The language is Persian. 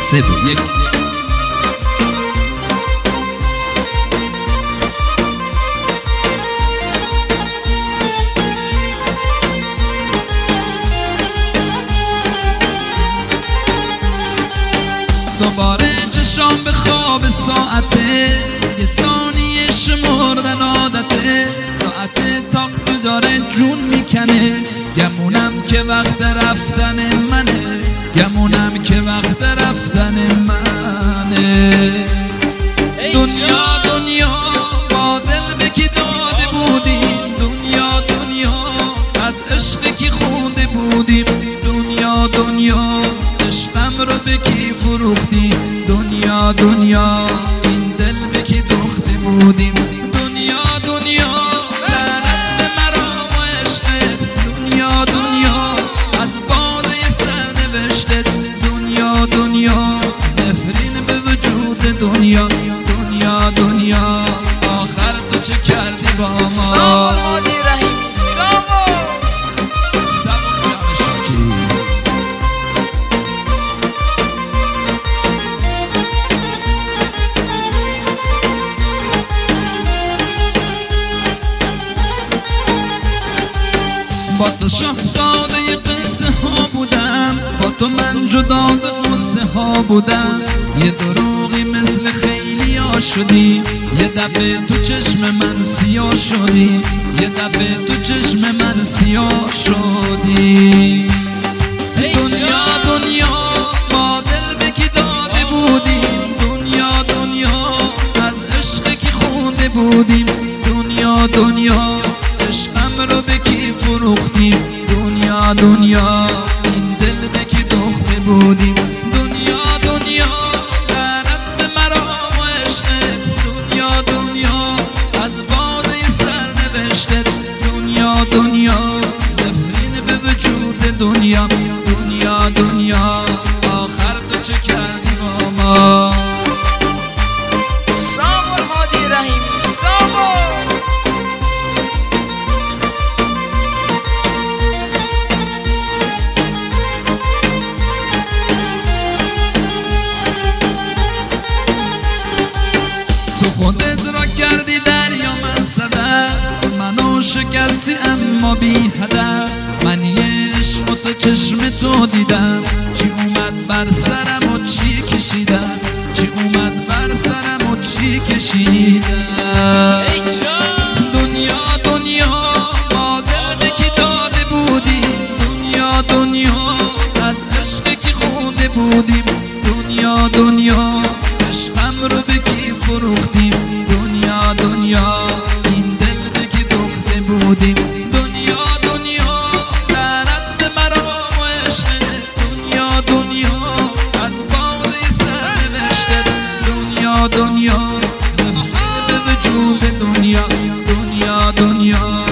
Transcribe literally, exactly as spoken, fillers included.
سه دو یک. دوباره چشام به خواب ساعته، یه ثانیه شمردن عادته، ساعت تاقت داره جون میکنه، گمونم که وقت رفتن منه، گمونم که وقت رفتن منه. دنیا دنیا با دل به کی داده بودیم، دنیا دنیا از عشق کی خونده بودیم، دنیا دنیا عشقم رو به کی فروختیم، دنیا دنیا این دل به کی دوخته بودیم، دنیا دنیا لعنت به مرام و عشقت، دنیا دنیا از باده سرنوشتت، دنیا دنیا نفرین به وجود دنیا، دنیا دنیا آخر تو چه کردی با ما؟ سامان هادی رحیمی سامان سامان جان شاکری. با تو شاهزاده قصه ها بودم، با تو من جدا ز قصه ها بودم، یه دروغی مثل خیلی ها شدی، یه دفعه تو چشم من سیاه شدی، یه دفعه تو چشم من سیاه شدی. دنیا دنیا ما دل به کی داده بودیم، دنیا دنیا از عشق کی خونده بودیم، دنیا دنیا عشقم رو به کی فروختیم، دنیا دنیا این دل به کی دوخته بودیم، دنیا دنیا لعنت به مرام و عشقت، دنیا دنیا از باده سرنوشتت، دنیا دنیا نفرین به وجود دنیا، دنیا دنیا آخر تو چه کردی با ما؟ سامان هادی رحیمی سامان خودت را کردی دریا من صدف، منو شکستی اما بی هدف، من یه عشق و تو چشم تو دیدم، چی اومد بر سرم و چی کشیدم، چی اومد بر سرم و چی کشیدم. دنیا دنیا ما دل به کی داده بودیم، دنیا دنیا از عشق کی خونده بودیم، دنیا دنیا عشقم رو به کی فروختیم، دنیا دنیا این دل به کی دوخته بودیم، دنیا دنیا لعنت به مرام و عشقت، دنیا دنیا از باده سرنوشتت، دنیا دنیا نفرین به وجود دنیا، دنیا دنیا